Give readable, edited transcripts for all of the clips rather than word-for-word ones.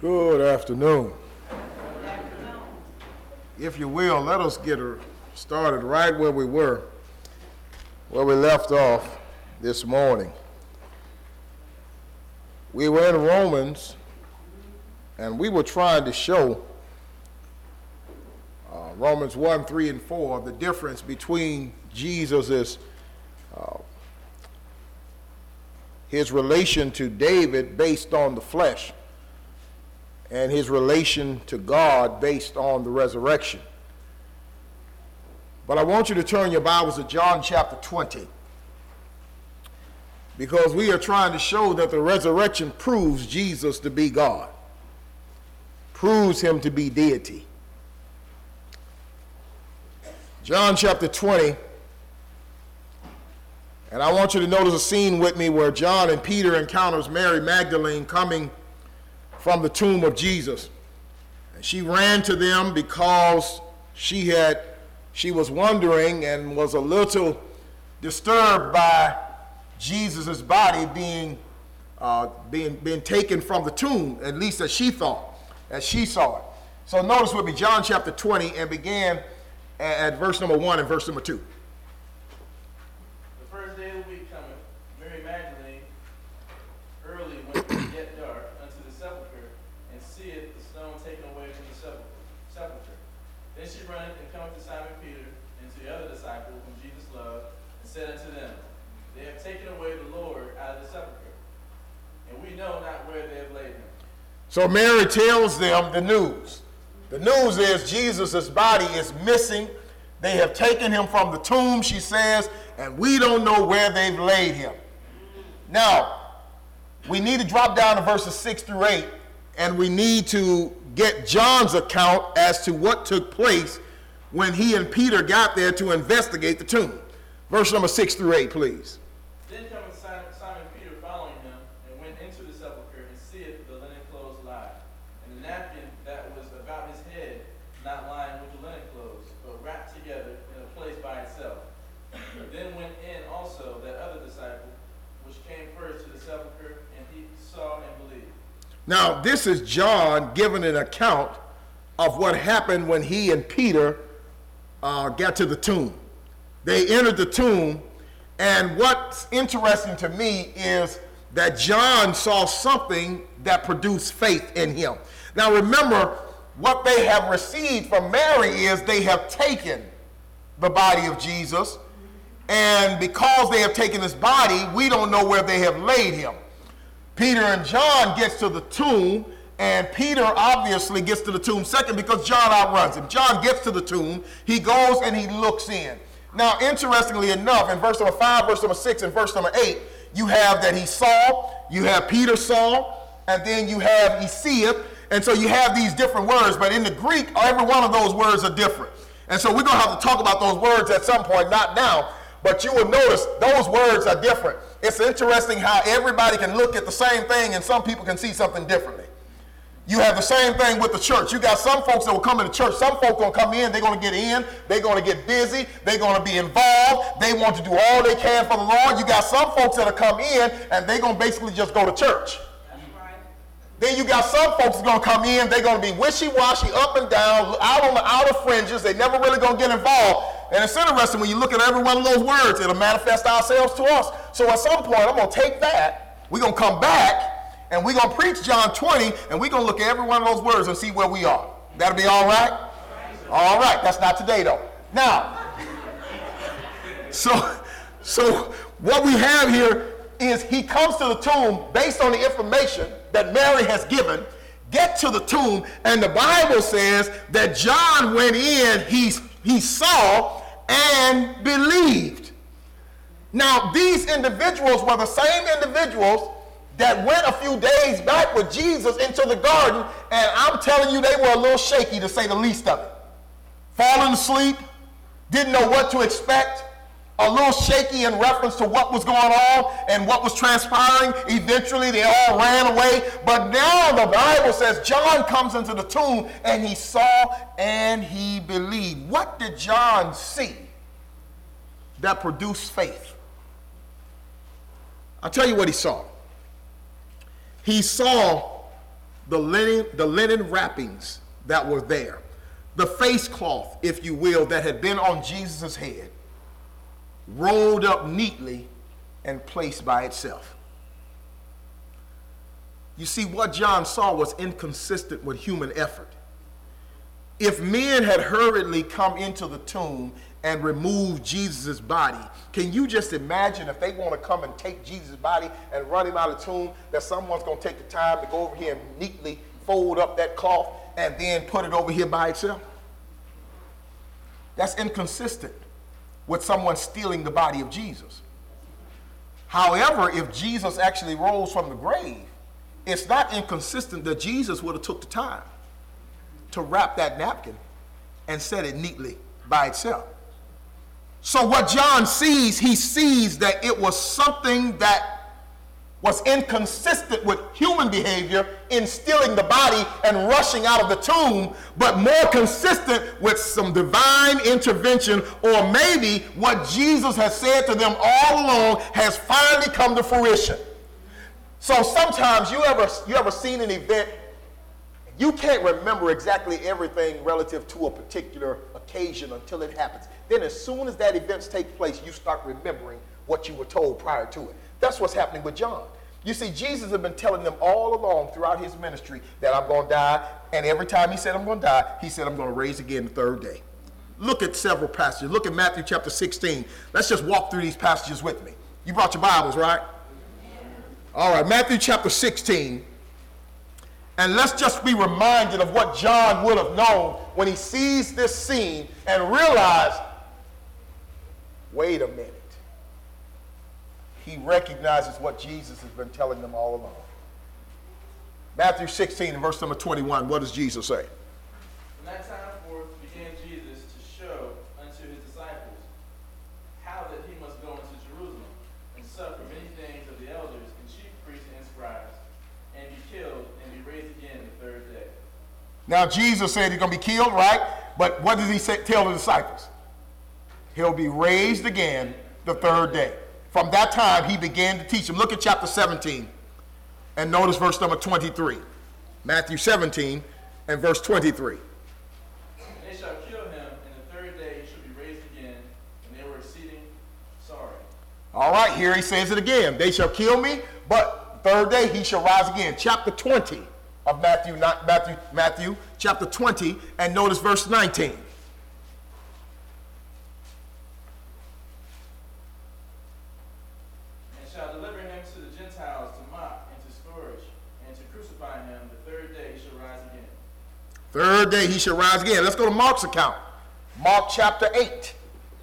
Good afternoon. If you will, let us get started right where we left off this morning. We were in Romans, and we were trying to show Romans 1, 3, and 4, the difference between Jesus' his relation to David based on the flesh and his relation to God based on the resurrection. But I want you to turn your Bibles to John chapter 20, because we are trying to show that the resurrection proves Jesus to be God, proves him to be deity. John chapter 20, and I want you to notice a scene with me where John and Peter encounters Mary Magdalene coming from the tomb of Jesus. And she ran to them because she was wondering and was a little disturbed by Jesus' body being taken from the tomb, at least as she thought, as she saw it. So notice with me John chapter 20 and began at verse number 1 and verse number 2. The first day of the week cometh, Mary Magdalene early when it was yet dark unto the sepulchre, and seeth the stone taken away from the sepulchre. Then she runneth and cometh to Simon Peter and to the other disciple whom Jesus loved, and said unto them, They have taken away the Lord out of the sepulchre, and we know not where they have laid him. So Mary tells them the news. The news is Jesus' body is missing. They have taken him from the tomb, she says, and we don't know where they've laid him. Now, we need to drop down to verses 6 through 8, and we need to get John's account as to what took place when he and Peter got there to investigate the tomb. Verse number 6 through 8, please. Then cometh Simon Peter following him, and went into the sepulchre, and seeth the linen clothes lie, and the napkin that was about his head not lying with the linen clothes, but wrapped together in a place by itself. Then went in also that other disciple, which came first to the sepulchre, and he saw and believed. Now, this is John giving an account of what happened when he and Peter got to the tomb. They entered the tomb, and what's interesting to me is that John saw something that produced faith in him. Now, remember, what they have received from Mary is they have taken the body of Jesus, and because they have taken his body, we don't know where they have laid him. Peter and John gets to the tomb, and Peter obviously gets to the tomb second because John outruns him. John gets to the tomb, he goes and he looks in. Now, interestingly enough, in verse number 5, verse number 6, and verse number 8, you have that he saw, you have Peter saw, and then you have he seeth, and so you have these different words, but in the Greek, every one of those words are different. And so we're going to have to talk about those words at some point, not now, but you will notice those words are different. It's interesting how everybody can look at the same thing and some people can see something differently. You have the same thing with the church. You got some folks that will come into church. Some folks going to come in, they're going to get in, they're going to get busy, they're going to be involved, they want to do all they can for the Lord. You got some folks that will come in and they're going to basically just go to church. Then you got some folks that's going to come in, they're going to be wishy-washy, up and down, out on the outer fringes. They never really going to get involved. And it's interesting when you look at every one of those words, it'll manifest ourselves to us. So at some point, I'm going to take that, we're going to come back, and we're going to preach John 20, and we're going to look at every one of those words and see where we are. That'll be all right? All right. That's not today, though. Now, so what we have here is he comes to the tomb based on the information that Mary has given, get to the tomb, and the Bible says that John went in, he saw and believed. Now, these individuals were the same individuals that went a few days back with Jesus into the garden, and I'm telling you, they were a little shaky, to say the least of it. Falling asleep, didn't know what to expect, a little shaky in reference to what was going on and what was transpiring. Eventually, they all ran away. But now the Bible says John comes into the tomb, and he saw and he believed. What did John see that produced faith? I'll tell you what he saw. He saw the linen wrappings that were there, the face cloth, if you will, that had been on Jesus' head, rolled up neatly and placed by itself. You see, what John saw was inconsistent with human effort. If men had hurriedly come into the tomb and removed Jesus' body, can you just imagine if they want to come and take Jesus' body and run him out of the tomb, that someone's going to take the time to go over here and neatly fold up that cloth and then put it over here by itself? That's inconsistent with someone stealing the body of Jesus. However, if Jesus actually rose from the grave, it's not inconsistent that Jesus would have took the time to wrap that napkin and set it neatly by itself. So what John sees, he sees that it was something that was inconsistent with human behavior in stealing the body and rushing out of the tomb, but more consistent with some divine intervention, or maybe what Jesus has said to them all along has finally come to fruition. So sometimes you ever seen an event, you can't remember exactly everything relative to a particular occasion until it happens. Then as soon as that event takes place, you start remembering what you were told prior to it. That's what's happening with John. You see, Jesus had been telling them all along throughout his ministry that I'm going to die, and every time he said I'm going to die, he said I'm going to raise again the third day. Look at several passages. Look at Matthew chapter 16. Let's just walk through these passages with me. You brought your Bibles, right? All right, Matthew chapter 16. And let's just be reminded of what John would have known when he sees this scene and realized, wait a minute. He recognizes what Jesus has been telling them all along. Matthew 16, verse number 21, what does Jesus say? From that time forth began Jesus to show unto his disciples how that he must go into Jerusalem and suffer many things of the elders and chief priests and scribes, and be killed and be raised again the third day. Now Jesus said he's going to be killed, right? But what does he tell the disciples? He'll be raised again the third day. From that time, he began to teach them. Look at chapter 17 and notice verse number 23. Matthew 17 and verse 23. And they shall kill him, and the third day he shall be raised again, and they were exceeding sorry. All right, here he says it again. They shall kill me, but third day he shall rise again. Chapter 20 of Matthew chapter 20, and notice verse 19. Third day he shall rise again. Let's go to Mark's account. Mark chapter 8.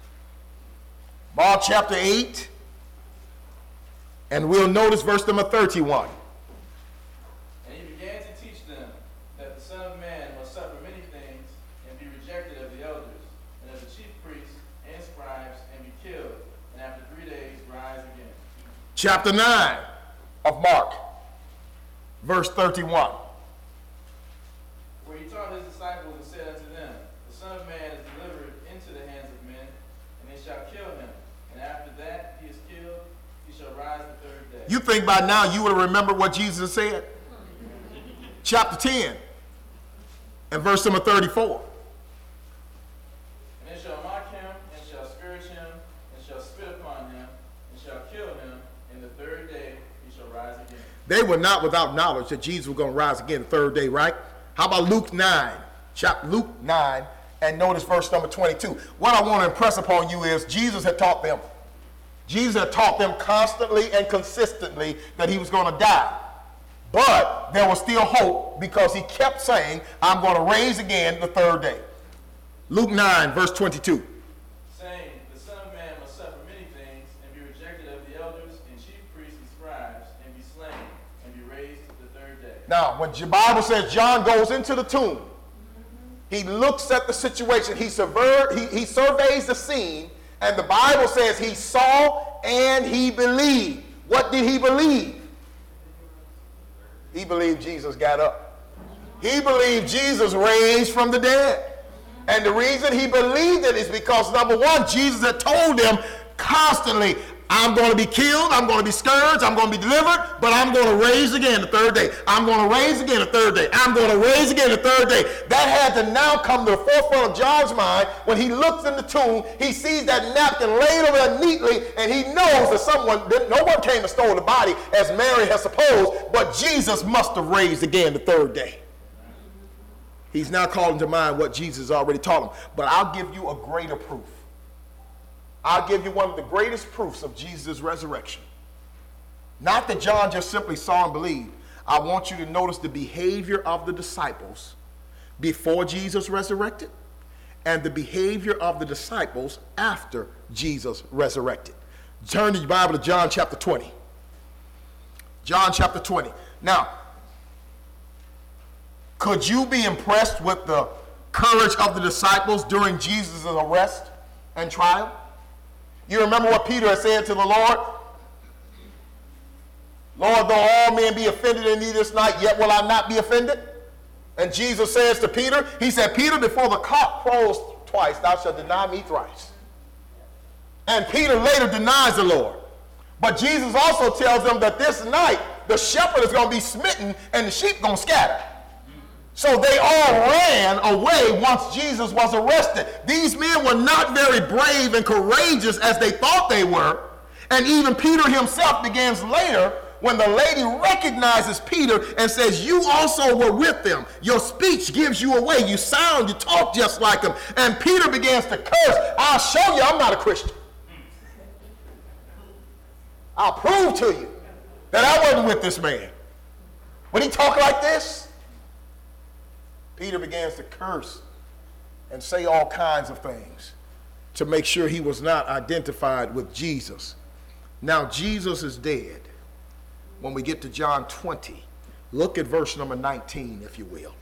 Mark chapter 8. And we'll notice verse number 31. And he began to teach them that the Son of Man must suffer many things and be rejected of the elders and of the chief priests and scribes and be killed, and after 3 days rise again. Chapter 9 of Mark, verse 31. Where he taught his disciples and said unto them, the Son of Man is delivered into the hands of men, and they shall kill him. And after that he is killed, he shall rise the third day. You think by now you would have remembered what Jesus said? Chapter 10 and verse number 34. And they shall mock him, and shall scourge him, and shall spit upon him, and shall kill him, and the third day he shall rise again. They were not without knowledge that Jesus was going to rise again the third day, right? How about Luke 9? Luke 9, and notice verse number 22. What I want to impress upon you is Jesus had taught them. Jesus had taught them constantly and consistently that he was going to die. But there was still hope because he kept saying, I'm going to raise again the third day. Luke 9, verse 22. Saying, the Son of Man must suffer many things and be rejected of the elders and chief priests and scribes and be slain and be raised the third day. Now, when the Bible says John goes into the tomb, he looks at the situation, he surveys the scene, and the Bible says he saw and he believed. What did he believe? He believed Jesus got up. He believed Jesus raised from the dead. And the reason he believed it is because, number one, Jesus had told them constantly, I'm going to be killed, I'm going to be scourged, I'm going to be delivered, but I'm going to raise again the third day. I'm going to raise again the third day. I'm going to raise again the third day. That had to now come to the forefront of John's mind. When he looks in the tomb, he sees that napkin laid over there neatly, and he knows that no one came and stole the body as Mary has supposed, but Jesus must have raised again the third day. He's now calling to mind what Jesus already taught him. But I'll give you a greater proof. I'll give you one of the greatest proofs of Jesus' resurrection. Not that John just simply saw and believed. I want you to notice the behavior of the disciples before Jesus resurrected and the behavior of the disciples after Jesus resurrected. Turn to your Bible to John chapter 20. John chapter 20. Now, could you be impressed with the courage of the disciples during Jesus' arrest and trial? You remember what Peter had said to the Lord? Lord, though all men be offended in thee this night, yet will I not be offended. And Jesus says to Peter, he said, Peter, before the cock crows twice, thou shalt deny me thrice. And Peter later denies the Lord. But Jesus also tells them that this night, the shepherd is going to be smitten and the sheep going to scatter. So they all ran away once Jesus was arrested. These men were not very brave and courageous as they thought they were. And even Peter himself begins later when the lady recognizes Peter and says, you also were with them. Your speech gives you away. You talk just like them. And Peter begins to curse. I'll show you I'm not a Christian. I'll prove to you that I wasn't with this man. When he talked like this, Peter begins to curse and say all kinds of things to make sure he was not identified with Jesus. Now, Jesus is dead. When we get to John 20, look at verse number 19, if you will.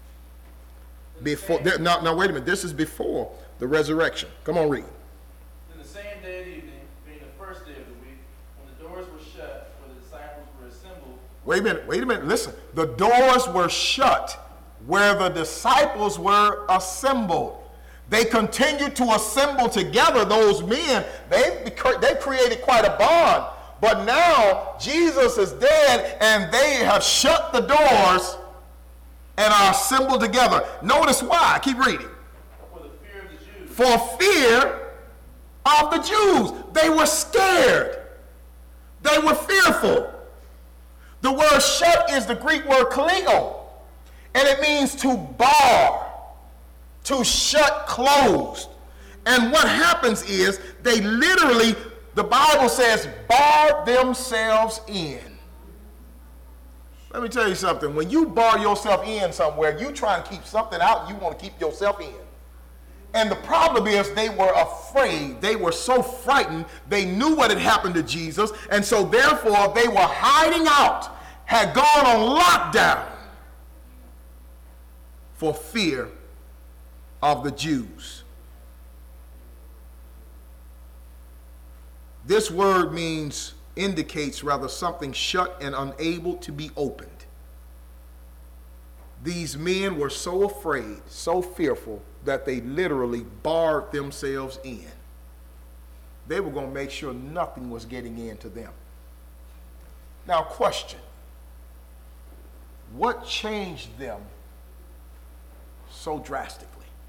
Now, wait a minute. This is before the resurrection. Come on, read. Then the same day at evening, being the first day of the week, when the doors were shut, where the disciples were assembled. Wait a minute. Listen. The doors were shut where the disciples were assembled. They continued to assemble together, those men. They created quite a bond. But now Jesus is dead and they have shut the doors and are assembled together. Notice why. Keep reading. For the fear of the Jews. For fear of the Jews. They were scared. They were fearful. The word shut is the Greek word kaleo. And it means to bar, to shut closed. And what happens is they literally, the Bible says, bar themselves in. Let me tell you something. When you bar yourself in somewhere, you try and keep something out, you want to keep yourself in. And the problem is they were afraid. They were so frightened. They knew what had happened to Jesus. And so therefore they were hiding out, had gone on lockdown for fear of the Jews. This word indicates rather something shut and unable to be opened. These men were so afraid, so fearful, that they literally barred themselves in. They were going to make sure nothing was getting into them. Now, question. What changed them so drastically?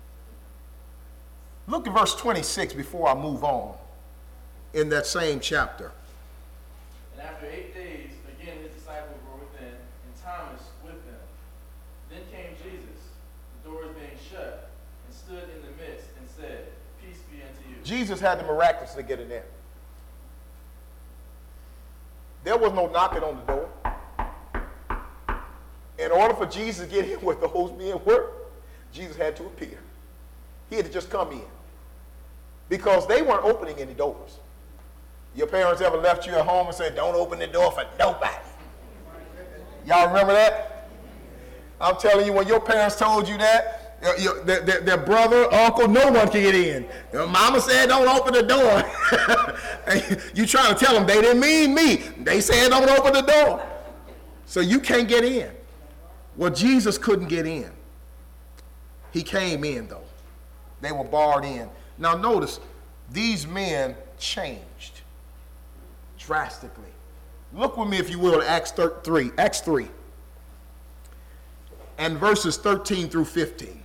Look at verse 26 before I move on in that same chapter. And after 8 days, again his disciples were within, and Thomas with them. Then came Jesus, the doors being shut, and stood in the midst and said, Peace be unto you. Jesus had to miraculously get in there. There was no knocking on the door. In order for Jesus to get in where those men were, Jesus had to appear. He had to just come in. Because they weren't opening any doors. Your parents ever left you at home and said, don't open the door for nobody? Y'all remember that? I'm telling you, when your parents told you that, their brother, uncle, no one can get in. Your mama said, don't open the door. You trying to tell them they didn't mean me. They said, don't open the door. So you can't get in. Well, Jesus couldn't get in. He came in, though. They were barred in. Now, notice, these men changed. drastically. Look with me, if you will, at Acts 3. Acts 3. And verses 13 through 15.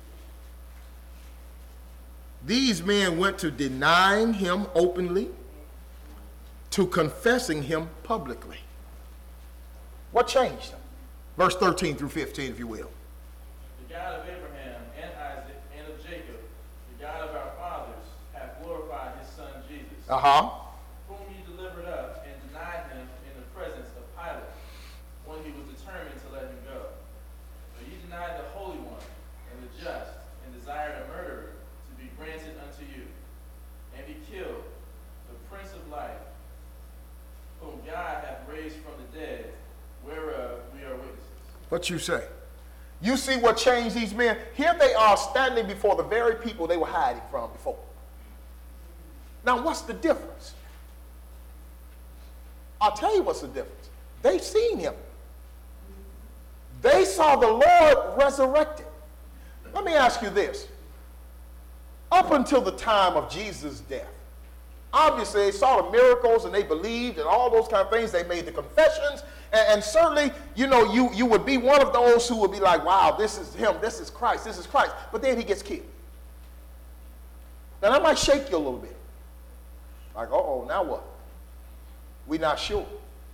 These men went to denying him openly, to confessing him publicly. What changed them? Verse 13 through 15, if you will. The God of Abraham and Isaac and of Jacob, the God of our fathers, hath glorified his son Jesus, whom ye delivered up and denied him in the presence of Pilate, when he was determined to let him go. But ye denied the Holy One and the just, and desired a murderer to be granted unto you, and he killed the Prince of Life, whom God hath raised from the dead, whereof we are witnesses. What you say? You see what changed these men? Here they are standing before the very people they were hiding from before. Now what's the difference? I'll tell you what's the difference. They seen him. They saw the Lord resurrected. Let me ask you this. Up until the time of Jesus' death, obviously they saw the miracles and they believed and all those kind of things. They made the confessions. And certainly, you know, you would be one of those who would be like, wow, this is him, this is Christ, this is Christ. But then he gets killed. Now that might shake you a little bit. Like, uh-oh, now what? We're not sure.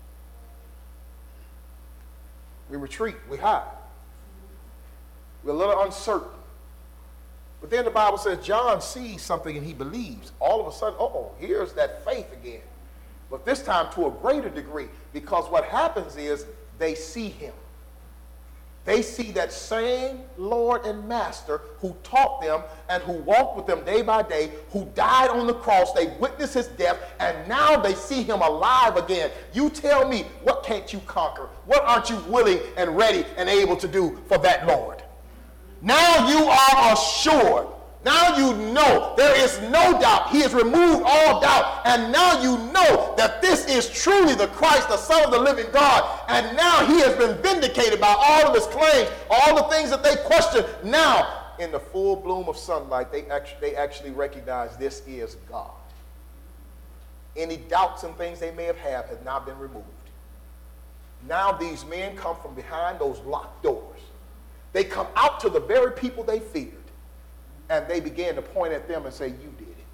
We retreat, we hide. We're a little uncertain. But then the Bible says John sees something and he believes. All of a sudden, uh-oh, here's that faith again. But this time to a greater degree, because what happens is they see him. They see that same Lord and Master who taught them and who walked with them day by day, who died on the cross. They witnessed his death, and now they see him alive again. You tell me, what can't you conquer? What aren't you willing and ready and able to do for that Lord? Now you are assured. Now you know there is no doubt. He has removed all doubt. And now you know that this is truly the Christ, the Son of the living God. And now he has been vindicated by all of his claims, all the things that they questioned. Now, in the full bloom of sunlight, they actually recognize this is God. Any doubts and things they may have had have now been removed. Now these men come from behind those locked doors. They come out to the very people they feared. And they began to point at them and say, you did it.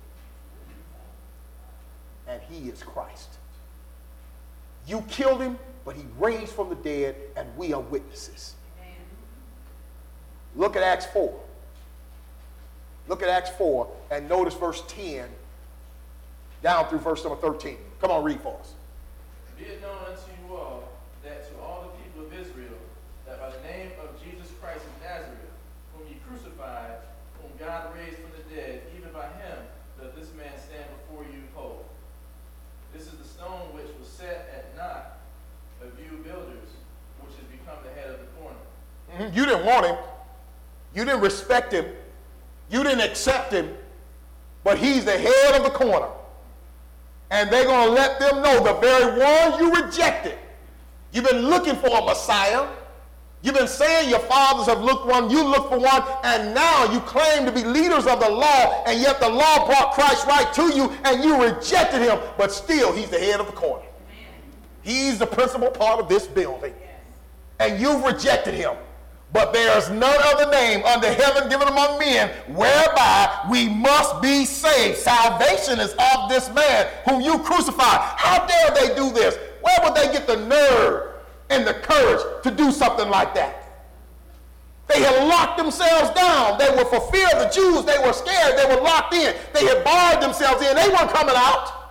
And he is Christ. You killed him, but he raised from the dead, and we are witnesses. Amen. Look at Acts 4. Look at Acts 4 and notice verse 10 down through verse number 13. Come on, read for us. Be it known unto you all that to all the people of Israel, that by the name of Jesus Christ of Nazareth, whom ye crucified, whom God raised from the dead, even by him doth this man stand before you whole. This is the stone which was set at naught of you builders, which has become the head of the corner. Mm-hmm. You didn't want him. You didn't respect him. You didn't accept him. But he's the head of the corner. And they're going to let them know the very one you rejected. You've been looking for a Messiah. You've been saying your fathers have looked one, you look for one, and now you claim to be leaders of the law, and yet the law brought Christ right to you, and you rejected him, but still he's the head of the corner. Amen. He's the principal part of this building. Yes. And you've rejected him. But there's none other name under heaven given among men whereby we must be saved. Salvation is of this man whom you crucified. How dare they do this? Where would they get the nerve and the courage to do something like that? They had locked themselves down. They were for fear of the Jews. They were scared. They were locked in. They had barred themselves in. They weren't coming out.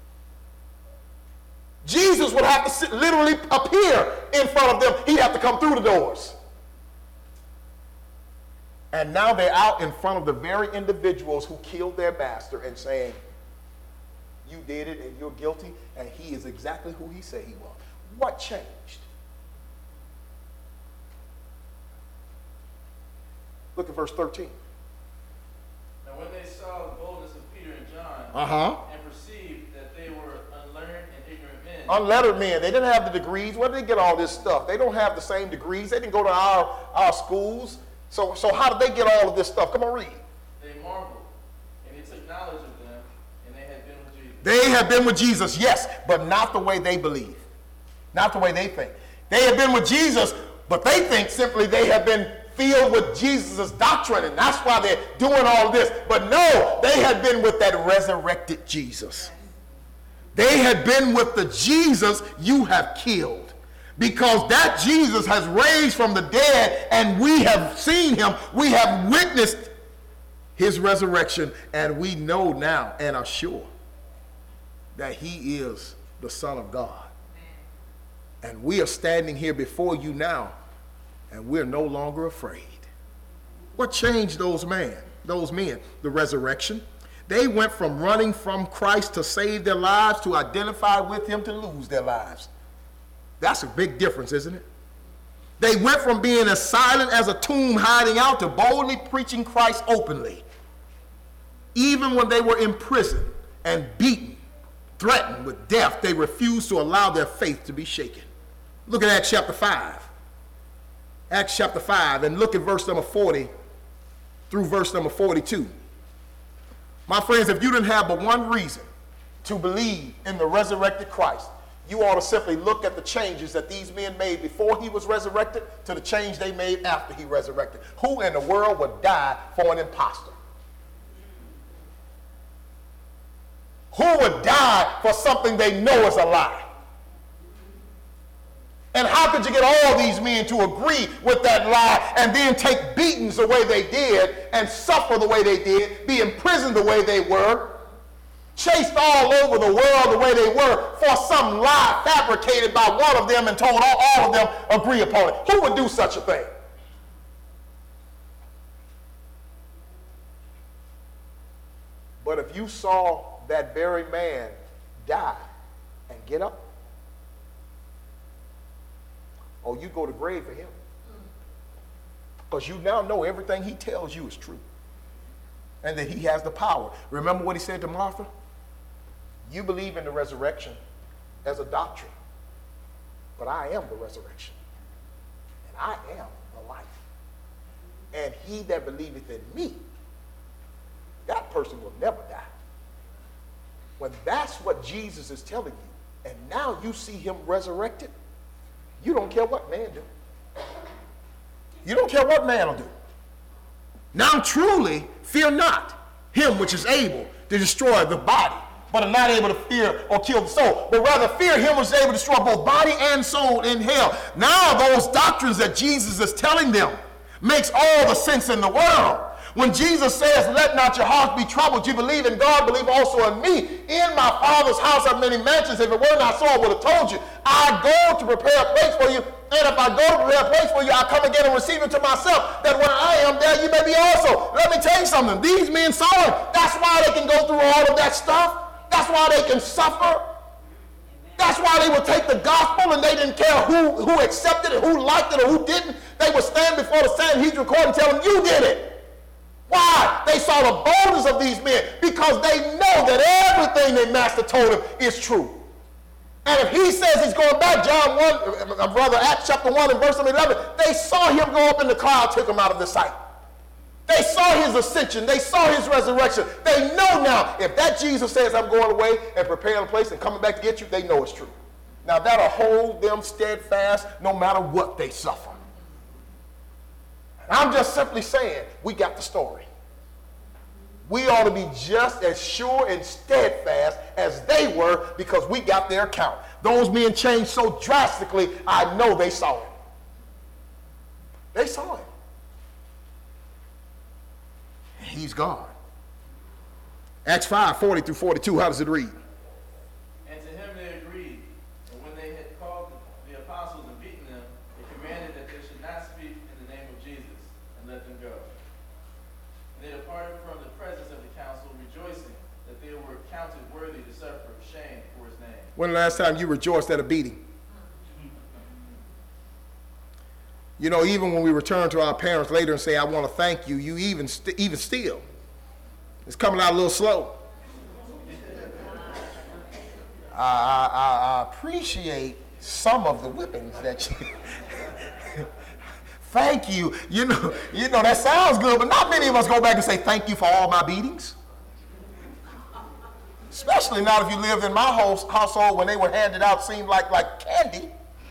Jesus would have to literally appear in front of them. He'd have to come through the doors. And now they're out in front of the very individuals who killed their master and saying, you did it and you're guilty, and he is exactly who he said he was. What changed? Look at verse 13. Now when they saw the boldness of Peter and John, and perceived that they were unlearned and ignorant men. Unlettered men. They didn't have the degrees. Where did they get all this stuff? They don't have the same degrees. They didn't go to our schools. So how did they get all of this stuff? Come on, read. They marveled, and they took knowledge of them, and they had been with Jesus. They have been with Jesus, yes, but not the way they believe. Not the way they think. They have been with Jesus, but they think simply they have been filled with Jesus' doctrine, and that's why they're doing all this. But no, they had been with that resurrected Jesus. They had been with the Jesus you have killed. Because that Jesus has raised from the dead, and we have seen him. We have witnessed his resurrection, and we know now and are sure that he is the Son of God. And we are standing here before you now, and we're no longer afraid. What changed those men? The resurrection. They went from running from Christ to save their lives to identify with him to lose their lives. That's a big difference, isn't it? They went from being as silent as a tomb hiding out to boldly preaching Christ openly. Even when they were imprisoned and beaten, threatened with death, they refused to allow their faith to be shaken. Look at Acts chapter 5. Acts chapter 5, and look at verse number 40 through verse number 42. My friends, if you didn't have but one reason to believe in the resurrected Christ, you ought to simply look at the changes that these men made before he was resurrected to the change they made after he resurrected. Who in the world would die for an imposter? Who would die for something they know is a lie? And how could you get all these men to agree with that lie and then take beatings the way they did and suffer the way they did, be imprisoned the way they were, chased all over the world the way they were for some lie fabricated by one of them and told all of them agree upon it? Who would do such a thing? But if you saw that very man die and get up, oh, you go to grave for him. Because you now know everything he tells you is true. And that he has the power. Remember what he said to Martha? You believe in the resurrection as a doctrine. But I am the resurrection. And I am the life. And he that believeth in me, that person will never die. When that's what Jesus is telling you, and now you see him resurrected, you don't care what man do. You don't care what man will do. Now truly, fear not him which is able to destroy the body, but are not able to fear or kill the soul, but rather fear him which is able to destroy both body and soul in hell. Now those doctrines that Jesus is telling them makes all the sense in the world. When Jesus says, let not your hearts be troubled, you believe in God, believe also in me. In my Father's house are many mansions. If it were not so, I would have told you. I go to prepare a place for you, and if I go to prepare a place for you, I come again and receive it to myself, that where I am, there you may be also. Let me tell you something. These men saw it. That's why they can go through all of that stuff. That's why they can suffer. That's why they would take the gospel and they didn't care who accepted it, who liked it, or who didn't. They would stand before the Sanhedrin court and tell them, you did it. Why? They saw the boldness of these men because they know that everything their master told them is true. And if he says he's going back, Acts chapter 1 and verse 11, they saw him go up in the cloud, took him out of the sight. They saw his ascension. They saw his resurrection. They know now, if that Jesus says, I'm going away and preparing a place and coming back to get you, they know it's true. Now that'll hold them steadfast no matter what they suffer. I'm just simply saying, we got the story. We ought to be just as sure and steadfast as they were because we got their account. Those men changed so drastically, I know they saw it. They saw it. He's gone. Acts 5, 40 through 42, how does it read? And to him they agreed. And when they had called the apostles and beaten them, they commanded that they should not speak in the name of Jesus, and let them go. And they departed from the presence of the council, rejoicing that they were counted worthy to suffer shame for his name. When the last time you rejoiced at a beating? You know, even when we return to our parents later and say, I want to thank you, you even still, it's coming out a little slow. I appreciate some of the whippings that you... Thank you. You know, that sounds good, but not many of us go back and say, thank you for all my beatings. Especially not if you lived in my household when they were handed out seemed like candy.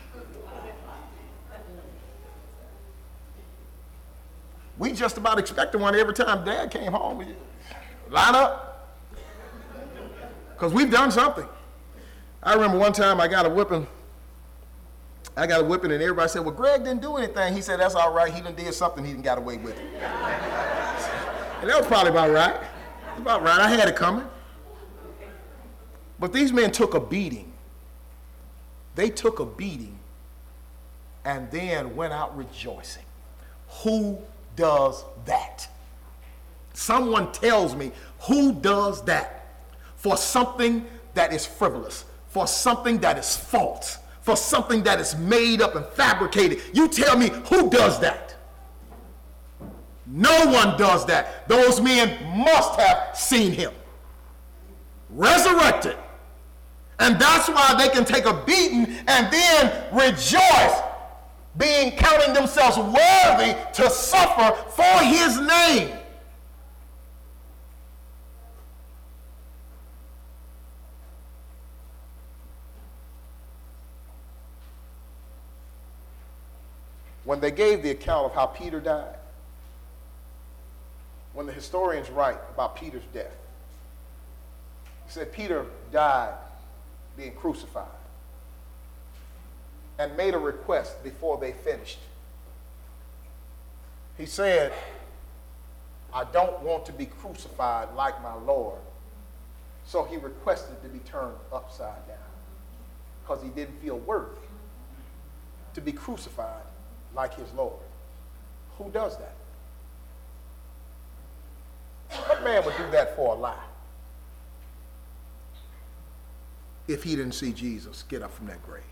We just about expected one every time Dad came home. We line up. Because we've done something. I remember one time I got a whipping and everybody said, well, Greg didn't do anything. He said, that's all right. He done did something. He done got away with it. And that was probably about right. About right. I had it coming. But these men took a beating. They took a beating and then went out rejoicing. Who does that? Someone tells me, who does that for something that is frivolous, for something that is false, for something that is made up and fabricated? You tell me, who does that? No one does that. Those men must have seen him resurrected. And that's why they can take a beating and then rejoice, counting themselves worthy to suffer for his name. When they gave the account of how Peter died, when the historians write about Peter's death, he said Peter died being crucified and made a request before they finished. He said, I don't want to be crucified like my Lord. So he requested to be turned upside down because he didn't feel worthy to be crucified like his Lord. Who does that? What man would do that for a lie? If he didn't see Jesus get up from that grave.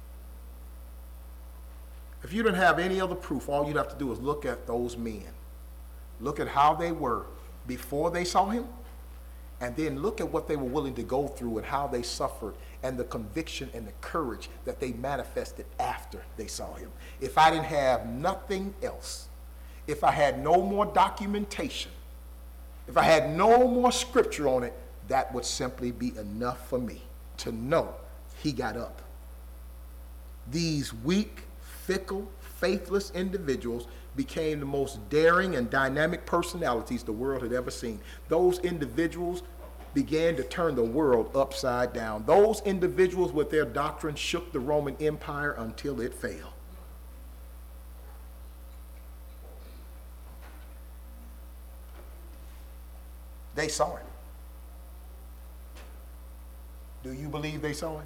If you didn't have any other proof, all you'd have to do is look at those men. Look at how they were before they saw him, and then look at what they were willing to go through and how they suffered and the conviction and the courage that they manifested after they saw him. If I didn't have nothing else, if I had no more documentation, if I had no more scripture on it, that would simply be enough for me to know he got up. These weak, fickle, faithless individuals became the most daring and dynamic personalities the world had ever seen. Those individuals began to turn the world upside down. Those individuals with their doctrine shook the Roman Empire until it fell. They saw him. Do you believe they saw him?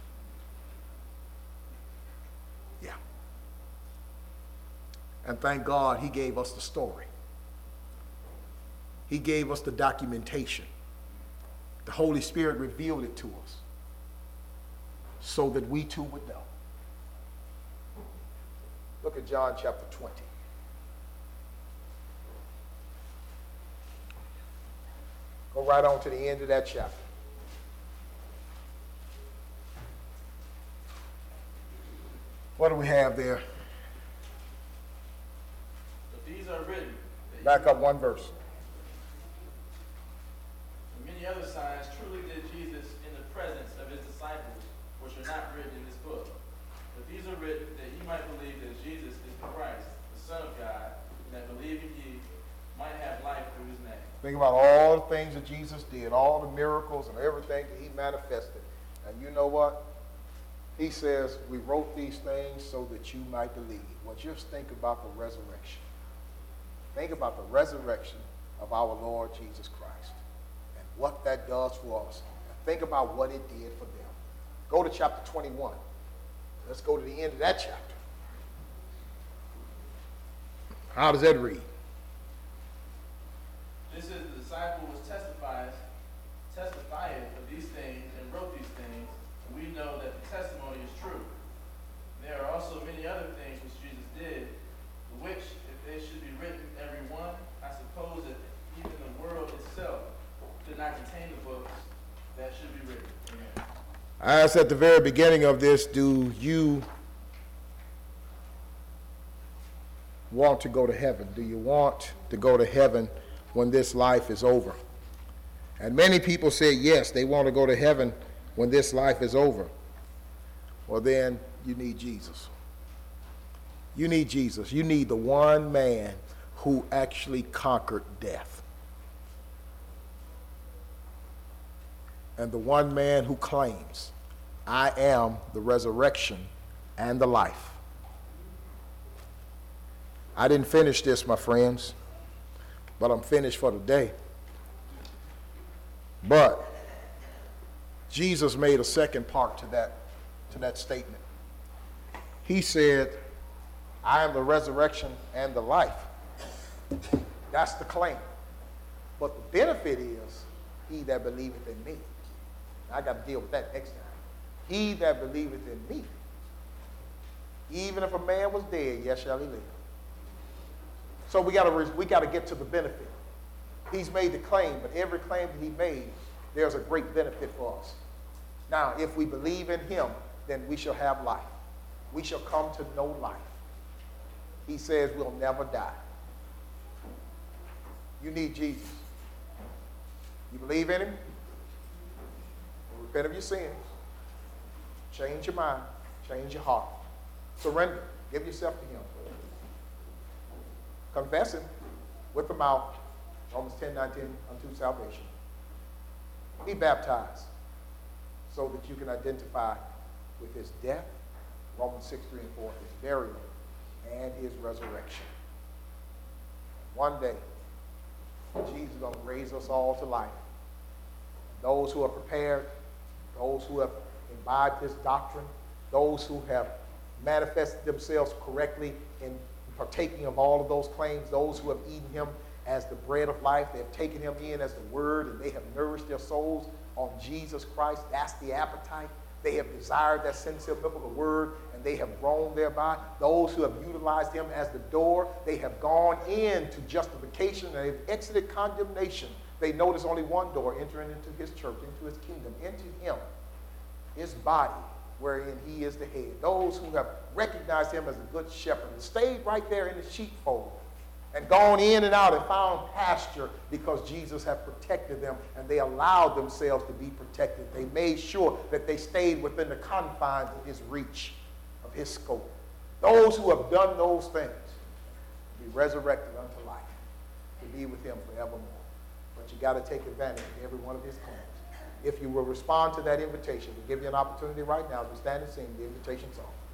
Yeah. And thank God he gave us the story. He gave us the documentation. The Holy Spirit revealed it to us so that we too would know. Look at John chapter 20. Go right on to the end of that chapter. What do we have there? But these are written. Back up one verse. And many other signs truly did Jesus in the presence of his disciples, which are not written in this book. But these are written that ye might believe that Jesus is the Christ, the Son of God, and that believing ye might have life through his name. Think about all the things that Jesus did, all the miracles and everything that he manifested. And you know what? He says, we wrote these things so that you might believe. Well, just think about the resurrection. Think about the resurrection of our Lord Jesus Christ and what that does for us. And think about what it did for them. Go to chapter 21. Let's go to the end of that chapter. How does that read? This is the disciple which testifieth of these things and wrote these things, and we know that the testimony is true. There are also many other things which Jesus did, which, if they should be written every one, I suppose that even the world itself could not contain the books that should be written. Amen. I asked at the very beginning of this, do you want to go to heaven? Do you want to go to heaven when this life is over? And many people say, yes, they want to go to heaven when this life is over. Well, then you need Jesus. You need Jesus. You need the one man who actually conquered death. And the one man who claims, I am the resurrection and the life. I didn't finish this, my friends, but I'm finished for today. But Jesus made a second part to that statement. He said, I am the resurrection and the life. That's the claim. But the benefit is, he that believeth in me. I got to deal with that next time. He that believeth in me, even if a man was dead, yet shall he live. So we got to get to the benefit. He's made the claim, but every claim that he made, there's a great benefit for us. Now, if we believe in him, then we shall have life. We shall come to know life. He says we'll never die. You need Jesus. You believe in him? Repent of your sins. Change your mind. Change your heart. Surrender. Give yourself to him. Confess him with the mouth. Romans 10:19 unto salvation. Be baptized so that you can identify with his death, Romans 6:3 and 4, his burial, and his resurrection. One day, Jesus is going to raise us all to life. Those who are prepared, those who have imbibed his doctrine, those who have manifested themselves correctly in partaking of all of those claims, those who have eaten him as the bread of life, they have taken him in as the word, and they have nourished their souls on Jesus Christ. That's the appetite. They have desired that sincere milk of the word, and they have grown thereby. Those who have utilized him as the door, they have gone into justification, and they've exited condemnation. They know there's only one door, entering into his church, into his kingdom, into him, his body, wherein he is the head. Those who have recognized him as a good shepherd and stayed right there in the sheepfold and gone in and out and found pasture because Jesus had protected them, and they allowed themselves to be protected. They made sure that they stayed within the confines of his reach, of his scope. Those who have done those things will be resurrected unto life, to be with him forevermore. But you got to take advantage of every one of his claims. If you will respond to that invitation, we'll give you an opportunity right now to stand and sing the invitation song.